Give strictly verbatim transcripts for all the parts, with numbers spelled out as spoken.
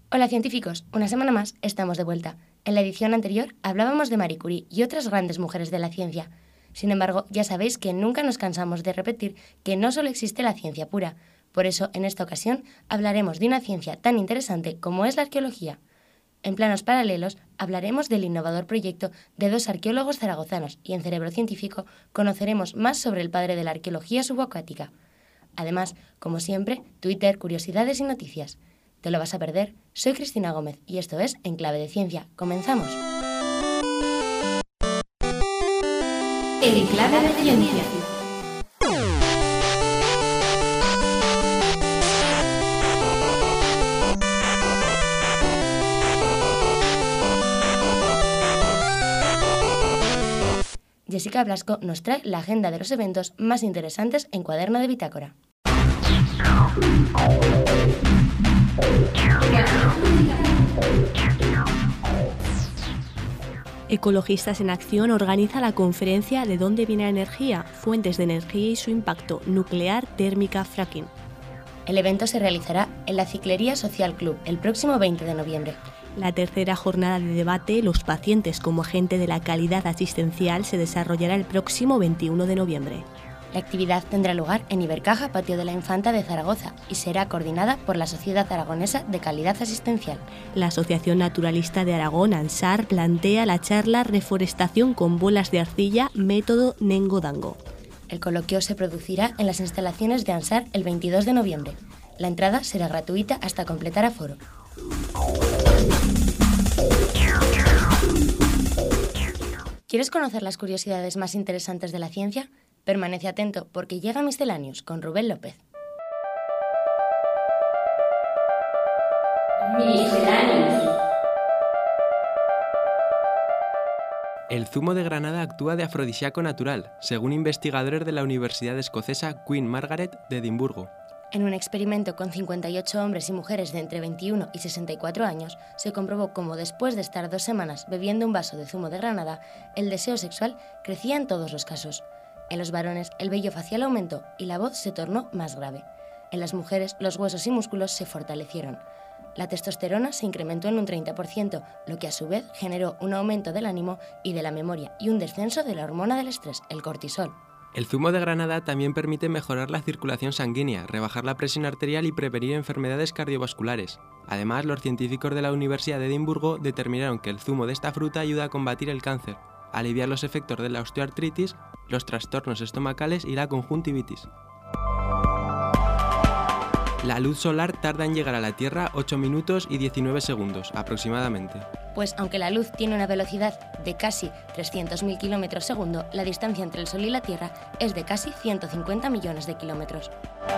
Hola científicos, una semana más estamos de vuelta. En la edición anterior hablábamos de Marie Curie y otras grandes mujeres de la ciencia. Sin embargo, ya sabéis que nunca nos cansamos de repetir que no solo existe la ciencia pura. Por eso, en esta ocasión, hablaremos de una ciencia tan interesante como es la arqueología. En Planos Paralelos hablaremos del innovador proyecto de dos arqueólogos zaragozanos y en Cerebro Científico conoceremos más sobre el padre de la arqueología subacuática. Además, como siempre, Twitter, curiosidades y noticias. ¿Te lo vas a perder? Soy Cristina Gómez y esto es En Clave de Ciencia. ¡Comenzamos! En Clave de Ciencia. Jessica Blasco nos trae la agenda de los eventos más interesantes en Cuaderno de Bitácora. Ecologistas en Acción organiza la conferencia ¿De dónde viene la energía? Fuentes de energía y su impacto, nuclear, térmica, fracking. El evento se realizará en la Ciclería Social Club el próximo veinte de noviembre. La tercera jornada de debate, Los pacientes como agente de la calidad asistencial, se desarrollará el próximo veintiuno de noviembre. La actividad tendrá lugar en Ibercaja, Patio de la Infanta de Zaragoza, y será coordinada por la Sociedad Aragonesa de Calidad Asistencial. La Asociación Naturalista de Aragón, ANSAR, plantea la charla Reforestación con bolas de arcilla, método Nengo-Dango. El coloquio se producirá en las instalaciones de ANSAR el veintidós de noviembre. La entrada será gratuita hasta completar aforo. ¿Quieres conocer las curiosidades más interesantes de la ciencia? Permanece atento porque llega Misceláneos con Rubén López. Misceláneos. El zumo de granada actúa de afrodisíaco natural, según investigadores de la Universidad Escocesa Queen Margaret de Edimburgo. En un experimento con cincuenta y ocho hombres y mujeres de entre veintiuno y sesenta y cuatro años, se comprobó cómo después de estar dos semanas bebiendo un vaso de zumo de granada, el deseo sexual crecía en todos los casos. En los varones, el vello facial aumentó y la voz se tornó más grave. En las mujeres, los huesos y músculos se fortalecieron. La testosterona se incrementó en un treinta por ciento, lo que a su vez generó un aumento del ánimo y de la memoria y un descenso de la hormona del estrés, el cortisol. El zumo de granada también permite mejorar la circulación sanguínea, rebajar la presión arterial y prevenir enfermedades cardiovasculares. Además, los científicos de la Universidad de Edimburgo determinaron que el zumo de esta fruta ayuda a combatir el cáncer, aliviar los efectos de la osteoartritis, los trastornos estomacales y la conjuntivitis. La luz solar tarda en llegar a la Tierra ocho minutos y diecinueve segundos, aproximadamente. Pues aunque la luz tiene una velocidad de casi trescientos mil kilómetros segundo, la distancia entre el Sol y la Tierra es de casi ciento cincuenta millones de kilómetros.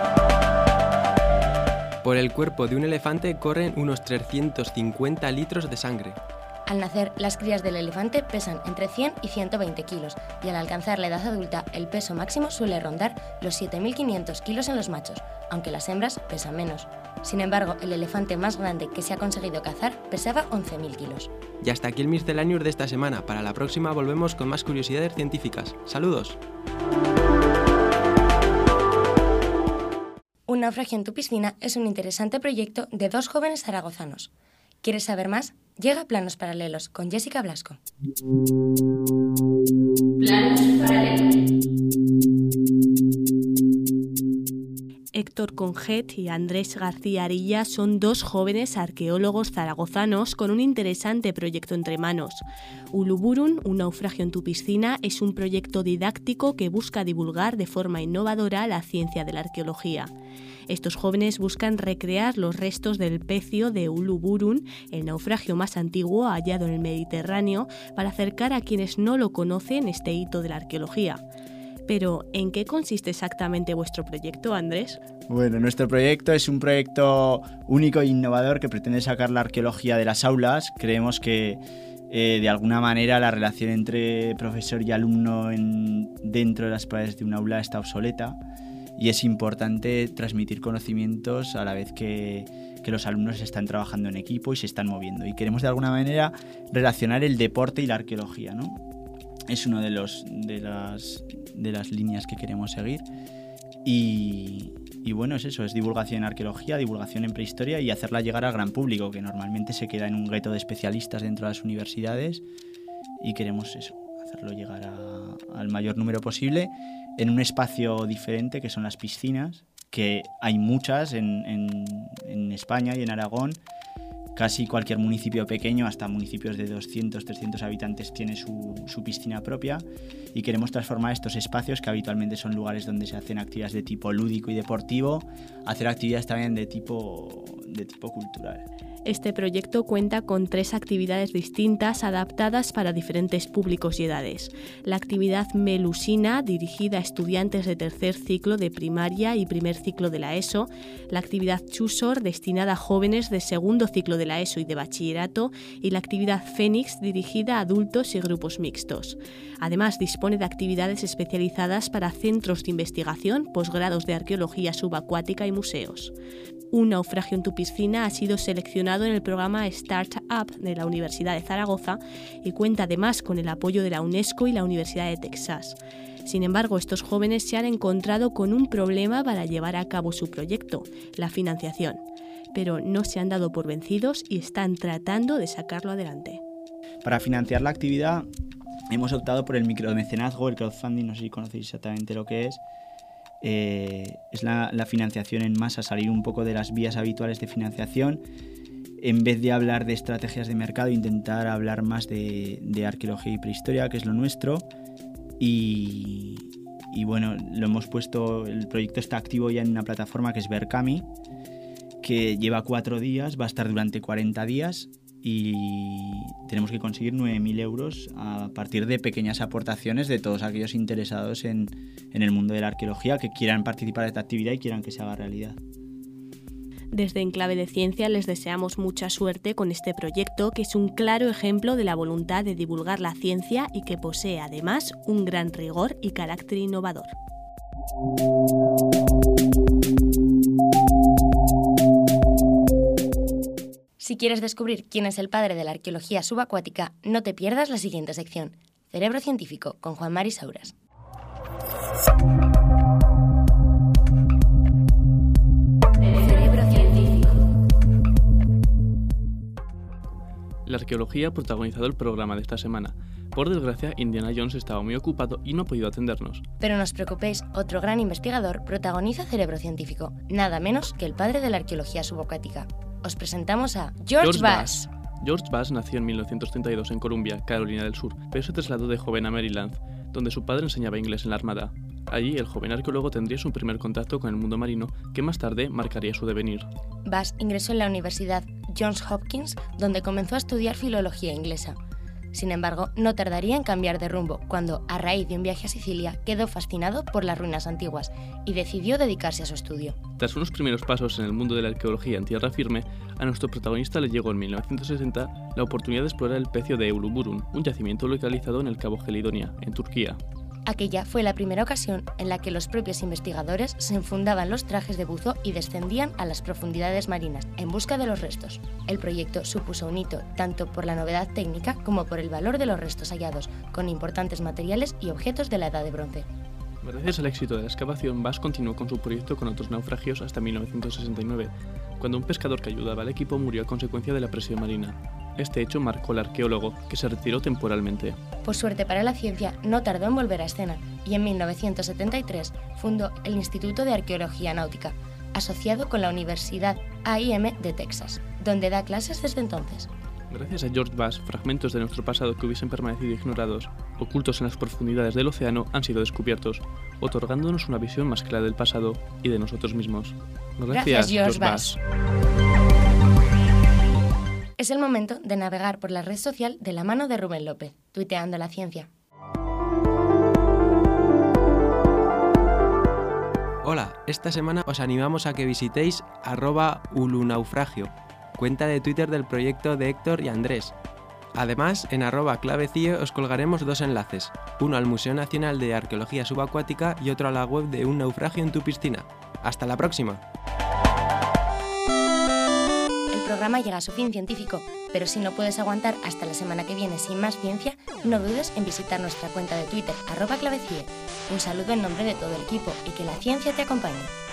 Por el cuerpo de un elefante corren unos trescientos cincuenta litros de sangre. Al nacer, las crías del elefante pesan entre cien y ciento veinte kilos y al alcanzar la edad adulta, el peso máximo suele rondar los siete mil quinientos kilos en los machos, aunque las hembras pesan menos. Sin embargo, el elefante más grande que se ha conseguido cazar pesaba once mil kilos. Y hasta aquí el Misceláneos de esta semana. Para la próxima volvemos con más curiosidades científicas. ¡Saludos! Un naufragio en tu piscina es un interesante proyecto de dos jóvenes zaragozanos. ¿Quieres saber más? Llega a Planos Paralelos con Jessica Blasco. Planos Paralelos. Héctor Conget y Andrés García Arilla son dos jóvenes arqueólogos zaragozanos con un interesante proyecto entre manos. Uluburun, un naufragio en tu piscina, es un proyecto didáctico que busca divulgar de forma innovadora la ciencia de la arqueología. Estos jóvenes buscan recrear los restos del pecio de Uluburun, el naufragio más antiguo hallado en el Mediterráneo, para acercar a quienes no lo conocen este hito de la arqueología. Pero, ¿en qué consiste exactamente vuestro proyecto, Andrés? Bueno, nuestro proyecto es un proyecto único e innovador que pretende sacar la arqueología de las aulas. Creemos que, eh, de alguna manera, la relación entre profesor y alumno en, dentro de las paredes de un aula está obsoleta y es importante transmitir conocimientos a la vez que, que los alumnos están trabajando en equipo y se están moviendo. Y queremos, de alguna manera, relacionar el deporte y la arqueología, ¿no? Es una de, los, de, las, de las líneas que queremos seguir y, y bueno, es eso, es divulgación en arqueología, divulgación en prehistoria y hacerla llegar al gran público, que normalmente se queda en un gueto de especialistas dentro de las universidades, y queremos eso, hacerlo llegar a, al mayor número posible en un espacio diferente que son las piscinas, que hay muchas en, en, en España y en Aragón. Casi cualquier municipio pequeño, hasta municipios de doscientos, trescientos habitantes, tiene su, su piscina propia, y queremos transformar estos espacios, que habitualmente son lugares donde se hacen actividades de tipo lúdico y deportivo, a hacer actividades también de tipo, de tipo cultural. Este proyecto cuenta con tres actividades distintas adaptadas para diferentes públicos y edades. La actividad Melusina, dirigida a estudiantes de tercer ciclo de primaria y primer ciclo de la ESO. La actividad Chusor, destinada a jóvenes de segundo ciclo de la ESO y de bachillerato. Y la actividad Fénix, dirigida a adultos y grupos mixtos. Además, dispone de actividades especializadas para centros de investigación, posgrados de arqueología subacuática y museos. Un naufragio en tu piscina ha sido seleccionado en el programa Startup de la Universidad de Zaragoza y cuenta además con el apoyo de la UNESCO y la Universidad de Texas. Sin embargo, estos jóvenes se han encontrado con un problema para llevar a cabo su proyecto, la financiación. Pero no se han dado por vencidos y están tratando de sacarlo adelante. Para financiar la actividad hemos optado por el micromecenazgo, el crowdfunding, no sé si conocéis exactamente lo que es. Eh, es la, la financiación en masa, salir un poco de las vías habituales de financiación. En vez de hablar de estrategias de mercado, intentar hablar más de, de arqueología y prehistoria, que es lo nuestro. Y, y bueno, lo hemos puesto, el proyecto está activo ya en una plataforma que es Berkami, que lleva cuatro días, va a estar durante cuarenta días, y tenemos que conseguir nueve mil euros a partir de pequeñas aportaciones de todos aquellos interesados en, en el mundo de la arqueología, que quieran participar de esta actividad y quieran que se haga realidad. Desde Enclave de Ciencia les deseamos mucha suerte con este proyecto, que es un claro ejemplo de la voluntad de divulgar la ciencia y que posee además un gran rigor y carácter innovador. Si quieres descubrir quién es el padre de la arqueología subacuática, no te pierdas la siguiente sección, Cerebro Científico, con Juan Mari Sauras. Cerebro Científico. La arqueología ha protagonizado el programa de esta semana. Por desgracia, Indiana Jones estaba muy ocupado y no ha podido atendernos. Pero no os preocupéis, otro gran investigador protagoniza Cerebro Científico, nada menos que el padre de la arqueología subacuática. Os presentamos a George, George Bass. Bass. George Bass nació en mil novecientos treinta y dos en Columbia, Carolina del Sur, pero se trasladó de joven a Maryland, donde su padre enseñaba inglés en la Armada. Allí, el joven arqueólogo tendría su primer contacto con el mundo marino, que más tarde marcaría su devenir. Bass ingresó en la Universidad Johns Hopkins, donde comenzó a estudiar filología inglesa. Sin embargo, no tardaría en cambiar de rumbo, cuando, a raíz de un viaje a Sicilia, quedó fascinado por las ruinas antiguas y decidió dedicarse a su estudio. Tras unos primeros pasos en el mundo de la arqueología en tierra firme, a nuestro protagonista le llegó en mil novecientos sesenta la oportunidad de explorar el pecio de Uluburun, un yacimiento localizado en el Cabo Gelidonia, en Turquía. Aquella fue la primera ocasión en la que los propios investigadores se enfundaban los trajes de buzo y descendían a las profundidades marinas en busca de los restos. El proyecto supuso un hito tanto por la novedad técnica como por el valor de los restos hallados, con importantes materiales y objetos de la Edad de Bronce. Gracias al éxito de la excavación, Bass continuó con su proyecto con otros naufragios hasta mil novecientos sesenta y nueve, cuando un pescador que ayudaba al equipo murió a consecuencia de la presión marina. Este hecho marcó al arqueólogo, que se retiró temporalmente. Por suerte para la ciencia, no tardó en volver a escena, y en mil novecientos setenta y tres fundó el Instituto de Arqueología Náutica, asociado con la Universidad A y M de Texas, donde da clases desde entonces. Gracias a George Bass, fragmentos de nuestro pasado que hubiesen permanecido ignorados, ocultos en las profundidades del océano, han sido descubiertos, otorgándonos una visión más clara del pasado y de nosotros mismos. Gracias, Gracias George, George Bass. Bass. Es el momento de navegar por la red social de la mano de Rubén López, tuiteando la ciencia. Hola, esta semana os animamos a que visitéis arroba ulunaufragio, cuenta de Twitter del proyecto de Héctor y Andrés. Además, en arroba clavecie os colgaremos dos enlaces, uno al Museo Nacional de Arqueología Subacuática y otro a la web de Un naufragio en tu piscina. ¡Hasta la próxima! El programa llega a su fin científico, pero si no puedes aguantar hasta la semana que viene sin más ciencia, no dudes en visitar nuestra cuenta de Twitter, arroba clavecie. Un saludo en nombre de todo el equipo y que la ciencia te acompañe.